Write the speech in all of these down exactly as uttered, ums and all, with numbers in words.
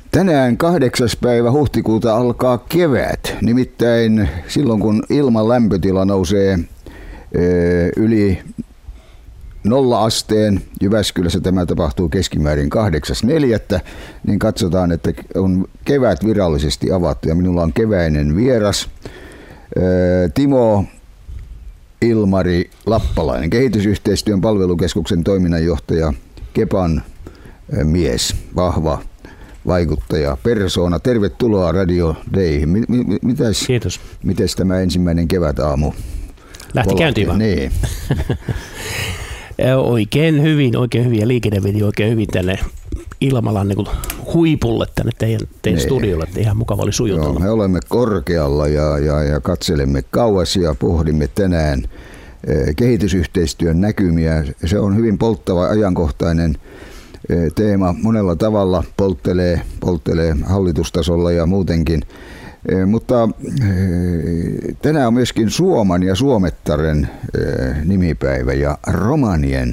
Tänään kahdeksas päivä huhtikuuta alkaa kevät. Nimittäin silloin kun ilman lämpötila nousee yli nolla asteen, Jyväskylässä tämä tapahtuu keskimäärin kahdeksas neljättä, niin katsotaan, että on kevät virallisesti avattu ja minulla on keväinen vieras. Timo Ilmari Lappalainen, kehitysyhteistyön palvelukeskuksen toiminnanjohtaja, Kepan mies, vahva vaikuttaja, persoona. Tervetuloa Radio Dayhin. Mitäs, Kiitos. Mites tämä ensimmäinen kevätaamu? Lähti käyntiin vaan. Niin. Oikein hyvin, oikein hyvin ja liikenne veti oikein hyvin tänne Ilmalan niin huipulle tänne teidän, teidän niin. studiolle, että ihan mukava oli sujutella. Joo, me olemme korkealla ja, ja, ja katselemme kauas ja pohdimme tänään eh, kehitysyhteistyön näkymiä. Se on hyvin polttava, ajankohtainen eh, teema. Monella tavalla polttelee, polttelee hallitustasolla ja muutenkin. Eh, mutta eh, tänään on myöskin Suoman ja Suomettaren eh, nimipäivä ja romanien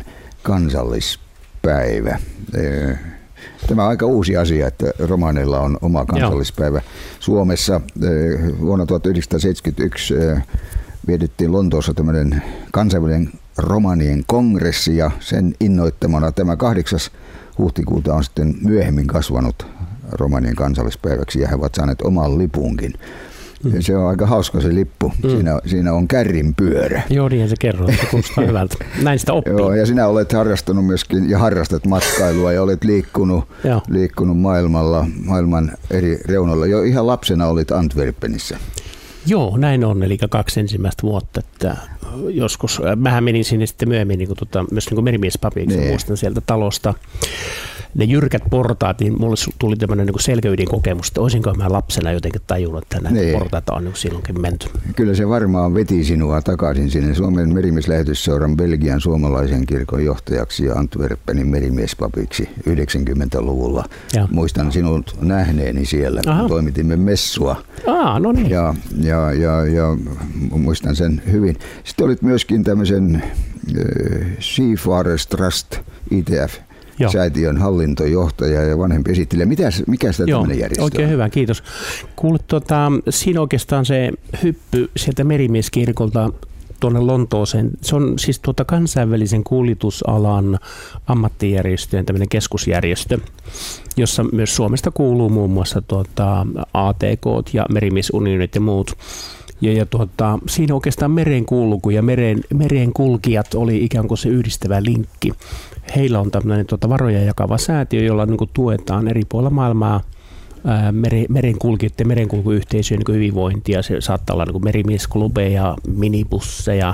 kansallispäivä. Eh, Tämä on aika uusi asia, että romaneilla on oma kansallispäivä. Joo. Suomessa vuonna tuhatyhdeksänsataaseitsemänkymmentäyksi vietettiin Lontoossa tämmöinen kansainvälinen romanien kongressi ja sen innoittamana tämä kahdeksas huhtikuuta on sitten myöhemmin kasvanut romanien kansallispäiväksi ja he ovat saaneet oman lipunkin. Mm. Se on aika hauska se lippu. Mm. Siinä, siinä on kärrin pyörä. Joo, niin se kerroo. Se kuulostaa hyvältä. Näin sitä oppii. Joo, ja sinä olet harrastanut myöskin ja harrastat matkailua ja olet liikkunut, liikkunut maailmalla, maailman eri reunoilla. Jo ihan lapsena olit Antwerpenissä. Joo, näin on. Eli kaksi ensimmäistä vuotta. Että joskus, mähän menin sinne sitten myöhemmin niin kuin, tota, myös niin merimiespapiksi. Nee. Muistan sieltä talosta. Ne jyrkät portaat, niin mulle tuli tämmöinen niin selkäydin kokemus, että olisinko mä lapsena jotenkin tajunnut, että näitä nee. portaita on niin silloinkin menty. Kyllä se varmaan veti sinua takaisin sinne Suomen merimieslähetysseuran Belgian suomalaisen kirkon johtajaksi ja Antwerpenin merimiespapiksi yhdeksänkymmentäluvulla. Ja. Muistan sinut nähneeni siellä, Aha. kun toimitimme messua. Aa, no niin. Ja, ja, ja, ja muistan sen hyvin. Sitten olit myöskin tämmöisen äh, Seafarers Trust I T F säätiön hallintojohtaja ja vanhempi esittelijä. Mitäs, mikä sitä tämmöinen järjestö on? Oikein hyvä, kiitos. Kuule, tuota, siinä oikeastaan se hyppy sieltä merimieskirkolta tuonne Lontooseen. Se on siis tuota kansainvälisen kuljetusalan ammattijärjestöjen tämmöinen keskusjärjestö, jossa myös Suomesta kuuluu muun muassa tuota A T K ja merimiesunionit ja muut. Ja, ja tuota, siinä oikeastaan merenkulku ja meren, merenkulkijat oli ikään kuin se yhdistävä linkki. Heillä on tämmöinen tuota varoja jakava säätiö, jolla niin kuin tuetaan eri puolilla maailmaa ää, mere, merenkulkijoiden ja merenkulkuyhteisöjen niin hyvinvointia. Se saattaa olla niin merimiesklubeja, minibusseja,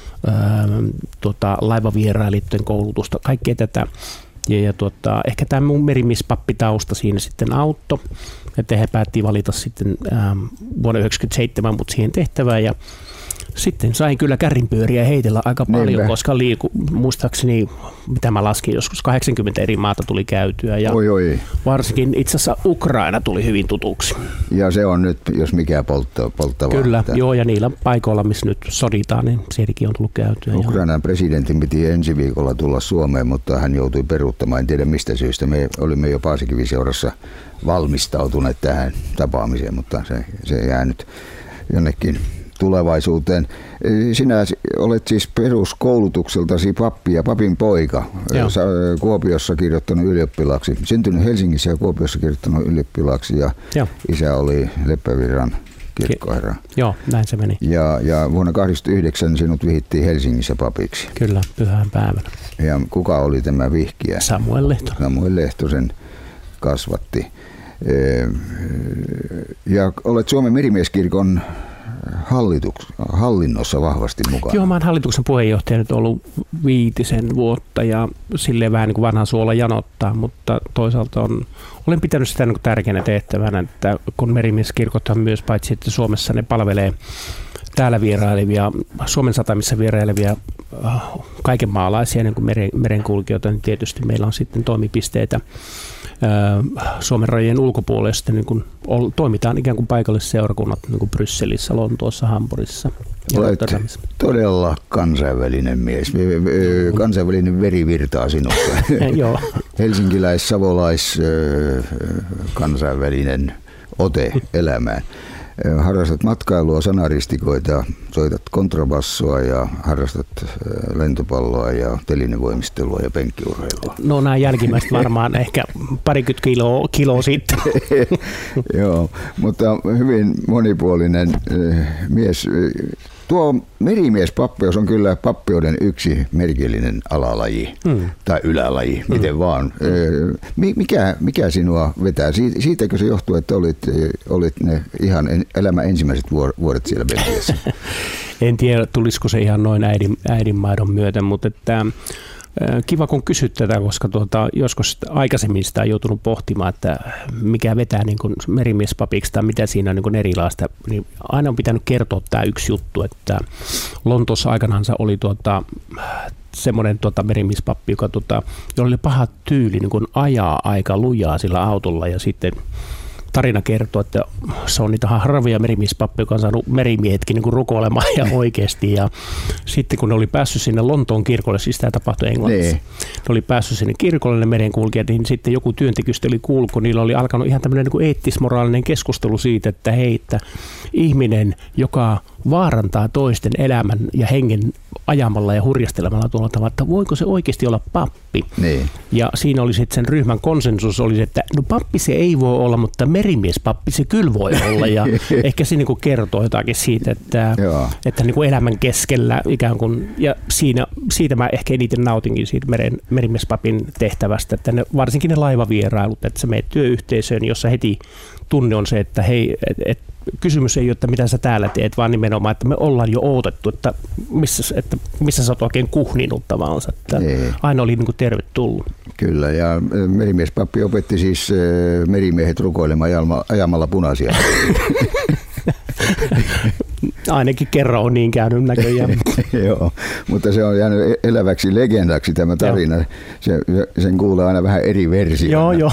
ää, tuota, laivavierailijoiden koulutusta, kaikkea tätä. Ja, ja tuota, ehkä tämä mun merimiespappitausta siinä sitten auttoi, että he päättivät valita sitten ää, vuonna yhdeksänkymmentäseitsemän mut siihen tehtävään ja sitten sain kyllä kärrinpyöriä heitellä aika paljon, Niinpä. koska liiku, muistaakseni, mitä mä laskin, joskus kahdeksankymmentä eri maata tuli käytyä ja oi, oi. varsinkin itse asiassa Ukraina tuli hyvin tutuksi. Ja se on nyt, jos mikä poltta, polttavaa. Kyllä, että joo, ja niillä paikoilla, missä nyt soditaan, niin sielläkin on tullut käytyä. Ukrainan presidentin piti ensi viikolla tulla Suomeen, mutta hän joutui peruuttamaan, en tiedä mistä syystä. Me olimme jo Paasikiviseurassa valmistautuneet tähän tapaamiseen, mutta se, se jää nyt jonnekin tulevaisuuteen. Sinä olet siis peruskoulutukseltasi pappi ja papin poika. Joo. Kuopiossa kirjoittanut ylioppilaaksi. Syntynyt Helsingissä ja Kuopiossa kirjoittanut ylioppilaaksi ja Joo. isä oli Leppävirran kirkkoherra. Ki- Joo, näin se meni. Ja, ja vuonna kahdeksankymmentäyhdeksän sinut vihittiin Helsingissä papiksi. Kyllä, pyhän päivänä. Ja kuka oli tämä vihkijä? Samuel Lehtonen. Samuel Lehtosen kasvatti. Ja olet Suomen merimieskirkon Hallituks, hallinnossa vahvasti mukana. Joo, mä oon hallituksen puheenjohtaja nyt ollut viitisen vuotta ja silleen vähän niin kuin vanha suola janottaa, mutta toisaalta on, olen pitänyt sitä niin kuin tärkeänä tehtävänä, että kun merimieskirkothan myös paitsi, että Suomessa ne palvelee täällä vierailevia, Suomen satamissa vierailevia kaiken maalaisia niin kuin meren, merenkulkijoita, niin tietysti meillä on sitten toimipisteitä Suomen rajojen ulkopuolella, niin kun toimitaan ikään kuin paikallisseurakunnat niin kuin Brysselissä, Lontoossa, Hampurissa. Olet todella kansainvälinen mies. Kansainvälinen veri virtaa sinusta. Helsinkiläis, savolais, kansainvälinen ote elämään. Harrastat matkailua, sanaristikoita, soitat kontrabassoa ja harrastat lentopalloa ja telinevoimistelua ja penkkiurheilua. No nämä jälkimmäiset varmaan ehkä parikymmentä kiloa, kiloa sitten. Joo, mutta hyvin monipuolinen mies. Tuo merimiespappeus on kyllä pappioiden yksi merkillinen alalaji hmm. tai ylälaji, miten hmm. vaan. Mikä, mikä sinua vetää? Siitäkö se johtuu, että olit, olit ne ihan elämän ensimmäiset vuodet siellä Belgiassa? En tiedä, tulisiko se ihan noin äidin, äidinmaidon myöten, mutta että, kiva kun kysyt tätä, koska tuota, joskus aikaisemmin sitä on joutunut pohtimaan, että mikä vetää niin kuin merimiespapiksi tai mitä siinä on niin kuin erilaista. Niin aina on pitänyt kertoa tämä yksi juttu, että Lontoossa aikanaan oli tuota, semmoinen tuota merimiespappi, joka tuota, jolla oli paha tyyli niin kuin ajaa aika lujaa sillä autolla ja sitten tarina kertoo, että se on niitä harvoja merimiespappeja, joka on saanut merimiehetkin niin kuin rukoilemaan ja oikeasti. Ja sitten kun ne oli päässyt sinne Lontoon kirkolle, siis tämä tapahtui Englannissa, ne oli päässyt sinne kirkolle ne merenkulkijat, niin sitten joku työntekijöistä oli kuullut, kun niillä oli alkanut ihan tämmöinen niin kuin eettis-moraalinen keskustelu siitä, että hei, että ihminen, joka vaarantaa toisten elämän ja hengen ajamalla ja hurjastelemalla tuolla tavalla, että voiko se oikeasti olla pappi. Niin. Ja siinä oli sitten sen ryhmän konsensus, oli, että no pappi se ei voi olla, mutta merimiespappi se kyllä voi olla. Ja ehkä se niin kertoo jotakin siitä, että, että niin kuin elämän keskellä ikään kuin, ja siinä, siitä mä ehkä eniten nautinkin siitä meren, merimiespapin tehtävästä, että ne, varsinkin ne laivavierailut, että sä meet työyhteisöön, jossa heti tunne on se, että hei, et, et, kysymys ei ole, että mitä sä täällä teet, vaan nimenomaan, että me ollaan jo odotettu, että missä, että missä sä oot oikein kuhninut tavallaan. Että aina oli niin kuin tervetullut. Kyllä, ja merimiespappi opetti siis merimiehet rukoilemaan ajamalla punaisia. Ainakin kerran on niin käynyt näköjään. Joo, mutta se on jäänyt eläväksi legendaksi tämä tarina. Se, sen kuulee aina vähän eri versioina. Joo, joo.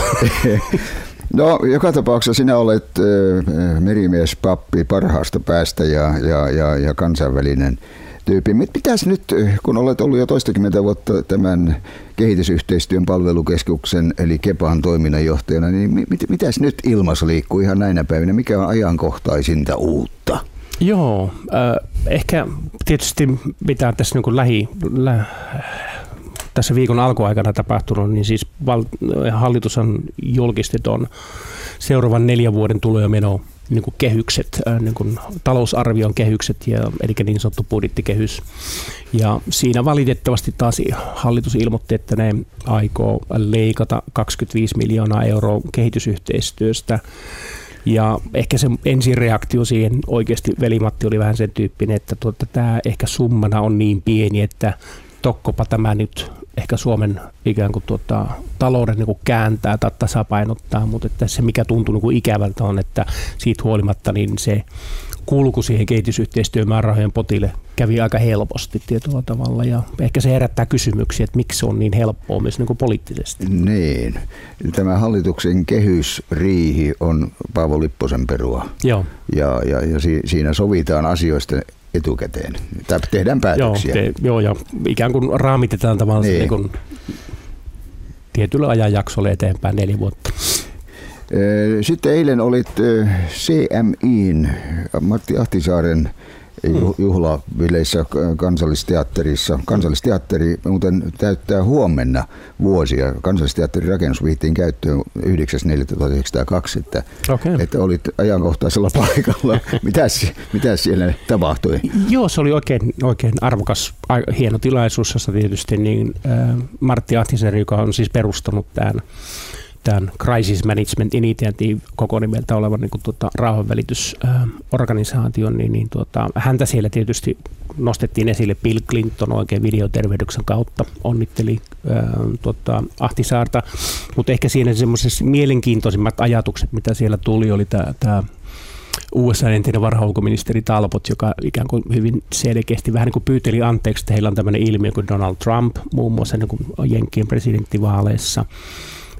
No, joka tapauksessa sinä olet äh, merimiespappi parhaasta päästä ja, ja, ja, ja kansainvälinen tyyppi. Mitäs nyt, kun olet ollut jo toistakymmentä vuotta tämän kehitysyhteistyön palvelukeskuksen eli Kepan toiminnanjohtajana, niin mit, mitäs nyt ilmassa liikkuu ihan näinä päivinä? Mikä on ajankohtaisinta uutta? Joo, äh, ehkä tietysti mitä tässä niin kuin lähi... Lä, tässä viikon alkuaikana tapahtunut, niin siis val- hallitus on julkisti tuon seuraavan neljän vuoden tulo- ja meno niin kuin kehykset, niin kuin talousarvion kehykset, ja, eli niin sanottu budjettikehys. Ja siinä valitettavasti taas hallitus ilmoitti, että ne aikoo leikata kaksikymmentäviisi miljoonaa euroa kehitysyhteistyöstä. Ja ehkä se ensireaktio siihen oikeasti Veli-Matti oli vähän sen tyyppinen, että tuota, tämä ehkä summana on niin pieni, että tokkopa tämä nyt ehkä Suomen ikään kuin tuota, talouden niin kuin kääntää tai tasapainottaa, mutta että se mikä tuntuu niin kuin ikävältä on, että siitä huolimatta niin se kulku siihen kehitysyhteistyömäärärahojen potille kävi aika helposti tietyllä tavalla ja ehkä se herättää kysymyksiä, että miksi se on niin helppoa myös niin kuin poliittisesti. Niin. Tämä hallituksen kehysriihi on Paavo Lipposen perua. Joo. Ja, ja, ja si, siinä sovitaan asioista etukäteen. Tai tehdään päätöksiä. Joo, te, joo, ja ikään kuin raamitetaan tavallaan niin. Niin kuin tietyllä ajanjaksolla eteenpäin neljä vuotta. Sitten eilen olit C M I:n Matti Ahtisaaren juhlabileissä Kansallisteatterissa. Kansallisteatteri muuten täyttää huomenna vuosia. Kansallisteatterin rakennus vihtiin käyttöön yhdeksäs neljättä tuhatyhdeksänsataakaksi, että, okay. että olit ajankohtaisella paikalla. Mitäs, mitäs siellä tapahtui? Joo, se oli oikein, oikein arvokas, hieno tilaisuus, jossa tietysti niin, äh, Martti Ahtisaari, joka on siis perustanut tämän tämän Crisis Management Initiative koko nimeltä olevan niin kuin, tuota, rauhanvälitysorganisaation, niin, niin tuota, häntä siellä tietysti nostettiin esille. Bill Clinton oikein videotervehdyksen kautta onnitteli ää, tuota, Ahtisaarta, mutta ehkä siinä semmoiset mielenkiintoisimmat ajatukset, mitä siellä tuli, oli tämä U S A entinen varhaulkoministeri Talbot, joka ikään kuin hyvin selkeästi vähän niin kuin pyyteli anteeksi, että heillä on tämmöinen ilmiö kuin Donald Trump, muun muassa niin kuin Jenkkien presidenttivaaleissa.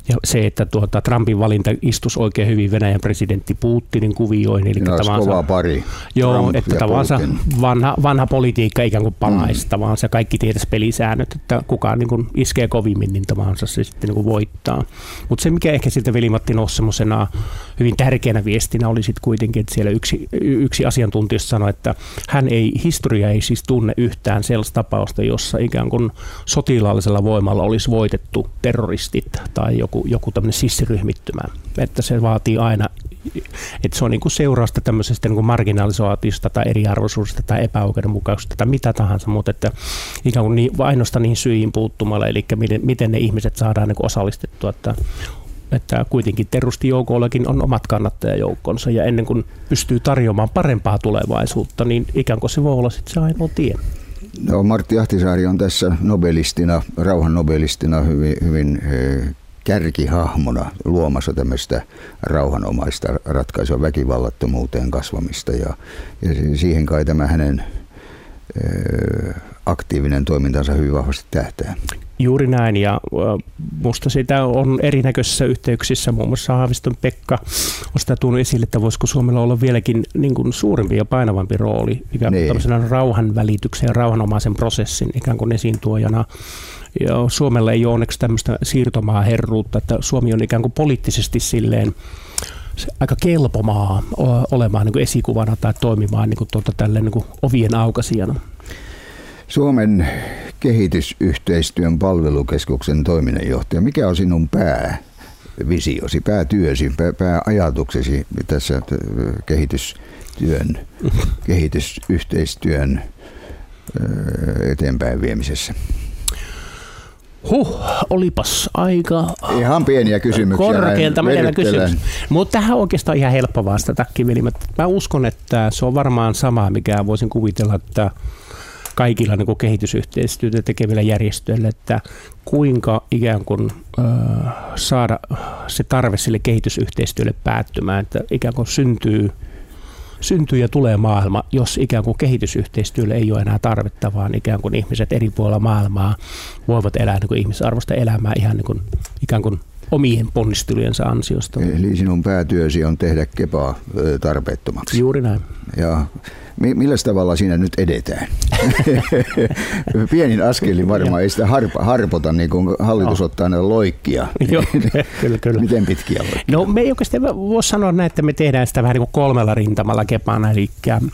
Ja se, että tuota, Trumpin valinta istuisi oikein hyvin Venäjän presidentti Putinin kuvioihin. Eli no, olisi kova pari. Joo, Trump että tavallaan vanha, vanha politiikka ikään kuin palaisi, mm. vaan se kaikki tietäisi pelisäännöt, että kuka niin kuin iskee kovimmin, niin tavallaan se sitten niin kuin voittaa. Mutta se, mikä ehkä sitten Veli-Matti nousi semmoisena hyvin tärkeänä viestinä, oli sitten kuitenkin, että siellä yksi, yksi asiantuntija sanoi, että hän ei, historia ei siis tunne yhtään sellaista tapausta, jossa ikään kuin sotilaallisella voimalla olisi voitettu terroristit tai joku, joku tämmöinen sissiryhmittymä. Että se vaatii aina, että se on niin kuin seurausta tämmöisestä niin kuin marginalisaatiosta tai eriarvoisuudesta tai epäoikeudenmukaisuudesta tai mitä tahansa, mutta että ikään kuin niin, ainoastaan niihin syihin puuttumalla, eli miten, miten ne ihmiset saadaan niin kuin osallistettua, että että kuitenkin terroristijoukoillakin on omat kannattajajoukkonsa ja ennen kuin pystyy tarjoamaan parempaa tulevaisuutta, niin ikään kuin se voi olla sitten se ainoa tie. No, Martti Ahtisaari on tässä nobelistina, rauhan nobelistina hyvin, hyvin kärkihahmona luomassa tämmöistä rauhanomaista ratkaisua väkivallattomuuteen kasvamista ja, ja siihen kai tämä hänen ö, aktiivinen toimintansa hyvin vahvasti tähtää. Juuri näin, ja musta sitä on erinäköisissä yhteyksissä, muun muassa Haaviston Pekka on sitä tuonut esille, että voisiko Suomella olla vieläkin niin kuin suurempi ja painavampi rooli ikään kuin tämmöisenä rauhanvälityksen ja rauhanomaisen prosessin ikään kuin esiintuojana. Ja Suomella ei ole onneksi tämmöistä siirtomaaherruutta, että Suomi on ikään kuin poliittisesti silleen aika kelpo maa olemaan niin kuin esikuvana tai toimimaan niin kuin tuota, tälleen, niin kuin ovien aukaisijana. Suomen kehitysyhteistyön palvelukeskuksen toiminnanjohtaja, mikä on sinun päävisiosi, päätyösi, pää, pääajatuksesi tässä kehitystyön, kehitysyhteistyön eteenpäin viemisessä? Huh, olipas aika ihan pieniä kysymyksiä. Korkealta menevä kysymys. Mutta tähän on oikeastaan ihan helppo vastata. Mä uskon, että se on varmaan sama, mikä voisin kuvitella, että kaikilla niin kuin kehitysyhteistyötä tekevillä järjestöillä, että kuinka ikään kuin äh, saada se tarve sille kehitysyhteistyölle päättymään, että ikään kuin syntyy, syntyy ja tulee maailma, jos ikään kuin kehitysyhteistyölle ei ole enää tarvetta, vaan ikään kuin ihmiset eri puolilla maailmaa voivat elää niin kuin ihmisarvoista elämää ihan niin kuin, ikään kuin omien ponnistelujensa ansiosta. Eli sinun päätyösi on tehdä kepaa tarpeettomaksi. Juuri näin. Ja millä tavalla siinä nyt edetään? Pienin askelin varmaan ei sitä harpa, harpota, niin kuin hallitus no. ottaa näitä loikkia. Joo, kyllä, kyllä. Miten pitkiä loikkia? No me ei oikeasti voisi sanoa näin, että me tehdään sitä vähän niin kuin kolmella rintamalla kepana. Eli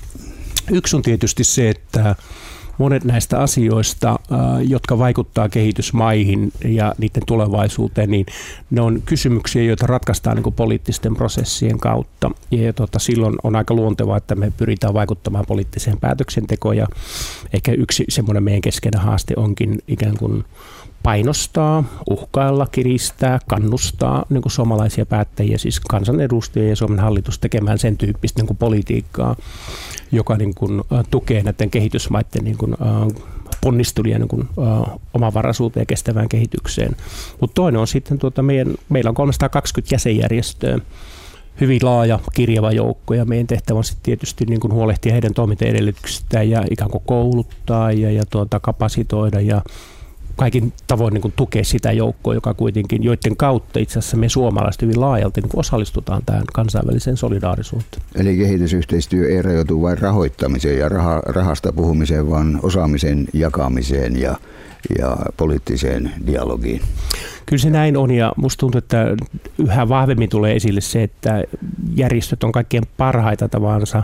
yksi on tietysti se, että monet näistä asioista, jotka vaikuttaa kehitysmaihin ja niiden tulevaisuuteen, niin ne on kysymyksiä, joita ratkaistaan niin kuin poliittisten prosessien kautta. Ja tuota, silloin on aika luontevaa, että me pyritään vaikuttamaan poliittiseen päätöksentekoon. Ja ehkä yksi semmoinen meidän keskeinen haaste onkin ikään kuin painostaa, uhkailla, kiristää, kannustaa niin kuin suomalaisia päättäjiä, siis kansanedustajia ja Suomen hallitus tekemään sen tyyppistä niin kuin politiikkaa, joka niin kuin tukee näiden kehitysmaiden niin kuin, äh, ponnisteluja niin kuin, äh, omavaraisuuteen ja kestävään kehitykseen. Mutta toinen on sitten, tuota, meidän, meillä on kolmesataakaksikymmentä jäsenjärjestöä, hyvin laaja kirjava joukko, ja meidän tehtävä on sitten tietysti niin kuin huolehtia heidän toimintaedellytyksistään ja ikään kuin kouluttaa ja, ja tuota, kapasitoida ja kaikin tavoin niin kuin tukea sitä joukkoa, joka kuitenkin, joiden kautta itse asiassa me suomalaiset hyvin laajalti niin kuin osallistutaan tähän kansainväliseen solidaarisuuteen. Eli kehitysyhteistyö ei rajoitu vain rahoittamiseen ja raha, rahasta puhumiseen, vaan osaamisen jakamiseen ja, ja poliittiseen dialogiin. Kyllä se näin on, ja musta tuntuu, että yhä vahvemmin tulee esille se, että järjestöt on kaikkien parhaita tavansa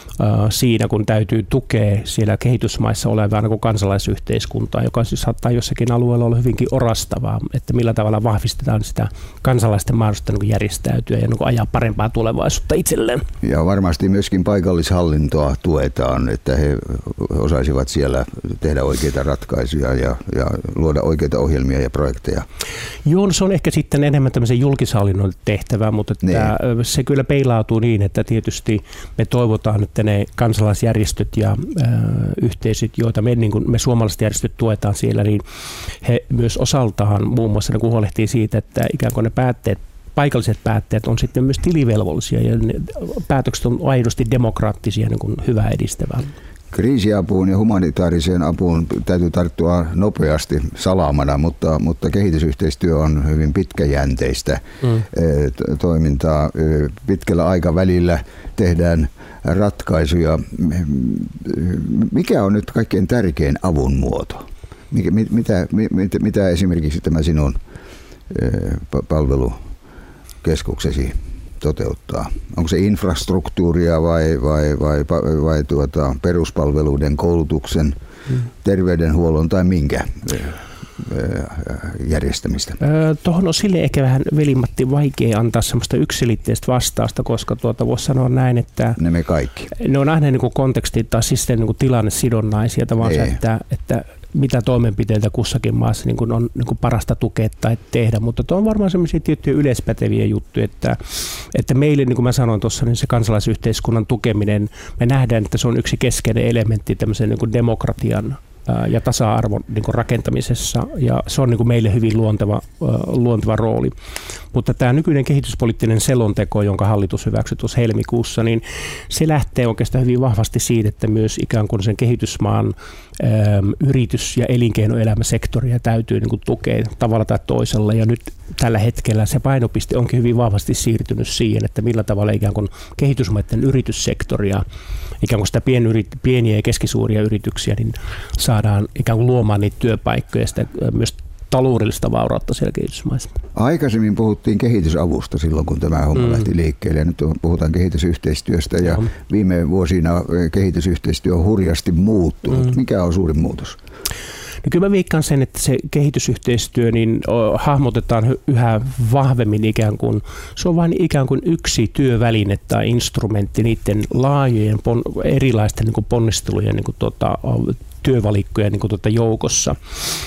siinä, kun täytyy tukea siellä kehitysmaissa olevaa niin kuin kansalaisyhteiskuntaa, joka siis saattaa jossakin alueella olla hyvinkin orastavaa, että millä tavalla vahvistetaan sitä kansalaisten mahdollisuutta niin kuin järjestäytyä ja niin kuin ajaa parempaa tulevaisuutta itselleen. Ja varmasti myöskin paikallishallintoa tuetaan, että he osaisivat siellä tehdä oikeita ratkaisuja ja, ja luoda oikeita ohjelmia ja projekteja. Joo, no se on ehkä sitten enemmän tämmöisen julkishallinnon tehtävä, mutta että se kyllä peilautuu niin, että tietysti me toivotaan, että ne kansalaisjärjestöt ja äh, yhteisöt, joita me, niin kuin me suomalaiset järjestöt tuetaan siellä, niin he myös osaltaan muun muassa niin huolehtii siitä, että ikään kuin ne päätteet, paikalliset päättäjät on sitten myös tilivelvollisia ja ne päätökset on aidosti demokraattisia, niin kuin hyvää edistävää. Kriisiapuun ja humanitaariseen apuun täytyy tarttua nopeasti salamana, mutta, mutta kehitysyhteistyö on hyvin pitkäjänteistä mm. toimintaa. Pitkällä aikavälillä tehdään ratkaisuja. Mikä on nyt kaikkein tärkein avun muoto? Mikä, mitä, mitä, mitä esimerkiksi tämä sinun palvelukeskuksesi toteuttaa? Onko se infrastruktuuria vai, vai, vai, vai, vai tuota, peruspalveluiden, koulutuksen, mm. terveydenhuollon tai minkä järjestämistä? Öö, tuohon on sille ehkä vähän, Veli-Matti, vaikea antaa semmoista yksiselitteistä vastausta, koska tuota, voisi sanoa näin, että ne me kaikki. Ne on aina niin kuin konteksti tai siis niin kuin tilannesidonnaisia, tavallaan, että, että mitä toimenpiteitä kussakin maassa niin kuin on niin kuin parasta tukea tai tehdä, mutta tuo on varmaan sellaisia tiettyjä yleispäteviä juttuja, että, että meille, niin kuin mä sanoin tuossa, niin se kansalaisyhteiskunnan tukeminen, me nähdään, että se on yksi keskeinen elementti tämmöisen niin kuin demokratian ja tasa-arvon niin kuin rakentamisessa, ja se on niin kuin meille hyvin luonteva, luonteva rooli. Mutta tämä nykyinen kehityspoliittinen selonteko, jonka hallitus hyväksyi tuossa helmikuussa, niin se lähtee oikeastaan hyvin vahvasti siitä, että myös ikään kuin sen kehitysmaan äm, yritys- ja elinkeinoelämäsektoria täytyy niin kuin tukea tavalla tai toisella, ja nyt tällä hetkellä se painopiste onkin hyvin vahvasti siirtynyt siihen, että millä tavalla ikään kuin kehitysmaiden yrityssektoria, ikään kuin sitä pienyrit- pieniä ja keskisuuria yrityksiä, niin saadaan ikään kuin luomaan niitä työpaikkoja ja sitä myös taloudellista vaurautta siellä kehitysmaissa. Aikaisemmin puhuttiin kehitysavusta silloin, kun tämä homma mm. lähti liikkeelle. Nyt puhutaan kehitysyhteistyöstä ja mm. viime vuosina kehitysyhteistyö on hurjasti muuttunut. Mm. Mikä on suurin muutos? No kyllä mä viikkaan sen, että se kehitysyhteistyö niin hahmotetaan yhä vahvemmin ikään kuin, se on vain ikään kuin yksi työväline tai instrumentti niiden laajojen pon, erilaisten niin kuin ponnistelujen niin kuin tuota, työvalikkojen niin kuin tuota joukossa.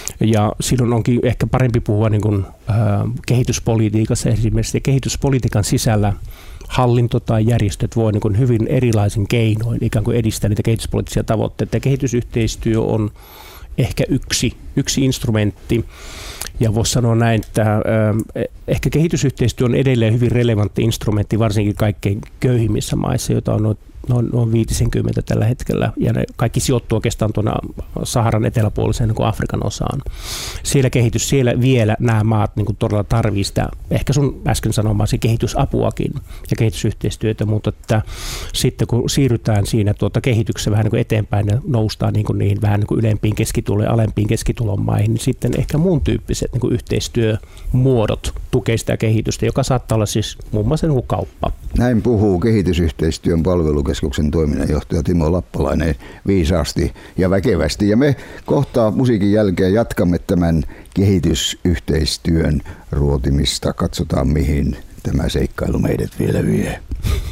Ja silloin onkin ehkä parempi puhua niin kuin, äh, kehityspolitiikassa esimerkiksi, ja kehityspolitiikan sisällä hallinto tai järjestöt voi niin kuin hyvin erilaisin keinoin ikään kuin edistää niitä kehityspoliittisia tavoitteita. Ja kehitysyhteistyö on ehkä yksi, yksi instrumentti, ja voisi sanoa näin, että äh, ehkä kehitysyhteistyö on edelleen hyvin relevantti instrumentti, varsinkin kaikkein köyhimmissä maissa, joita on noin noin, noin viisikymmentä tällä hetkellä, ja ne kaikki sijoittuu oikeastaan tuonne Saharan eteläpuoliseen niin kuin Afrikan osaan. Siellä kehitys, siellä vielä nämä maat niin kuin todella tarvitsee sitä, ehkä sun äsken sanomaasi kehitysapuakin ja kehitysyhteistyötä, mutta että sitten kun siirrytään siinä tuota kehityksessä vähän niin kuin eteenpäin ja noustaan niin kuin niihin vähän niin kuin ylempiin keskitulo- ja alempiin keskitulon maihin, niin sitten ehkä muun tyyppiset niin kuin yhteistyömuodot tukee sitä kehitystä, joka saattaa olla siis muun muassa niin kuin kauppa. Näin puhuu kehitysyhteistyön palvelukeskuksen toiminnanjohtaja Timo Lappalainen viisaasti ja väkevästi. Ja me kohta musiikin jälkeen jatkamme tämän kehitysyhteistyön ruotimista. Katsotaan, mihin tämä seikkailu meidät vielä vie.